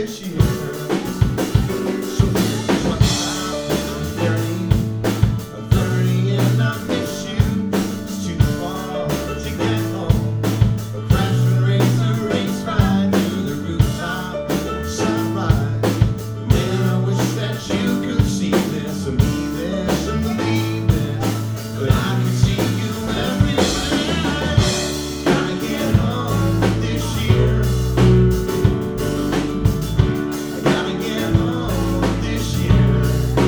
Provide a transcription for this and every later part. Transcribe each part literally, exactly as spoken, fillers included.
this year. So here's what's happening, dirty. I'm dirty and I miss you. It's too far to get home. A crash and race, a race ride to the rooftop, sunrise. Man, I wish that you could see this and be this and believe this, but I can see you everywhere. Gotta get home this year. I gotta get home this year.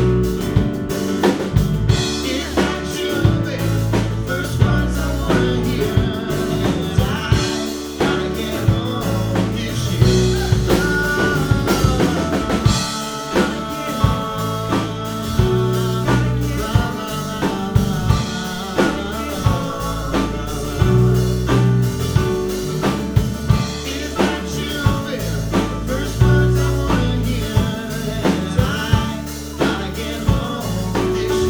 If I should be the first words I wanna hear, is I gotta get home this year. If I should be the first words I wanna hear, is I gotta get home this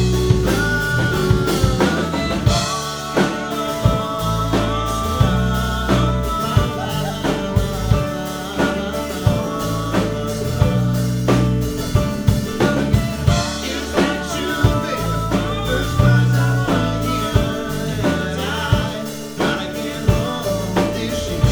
If I should be the first words I wanna hear, is I gotta get home this year.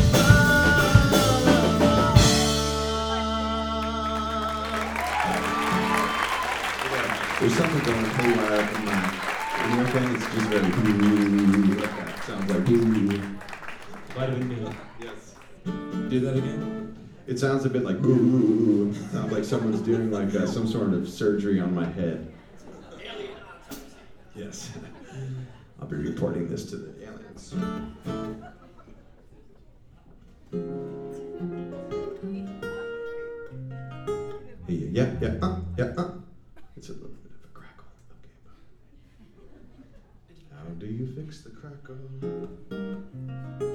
There's something going haywire in my in your thing. It's just very boo. Like that. Sounds like boo. Might have been me. Yes. Do that again? It sounds a bit like boo. It sounds like someone's doing like uh, some sort of surgery on my head. Yes. I'll be reporting this to the aliens. Hey, yeah, yeah, uh, yeah, uh. It's a little bit of a crackle. Okay. How do you fix the crackle?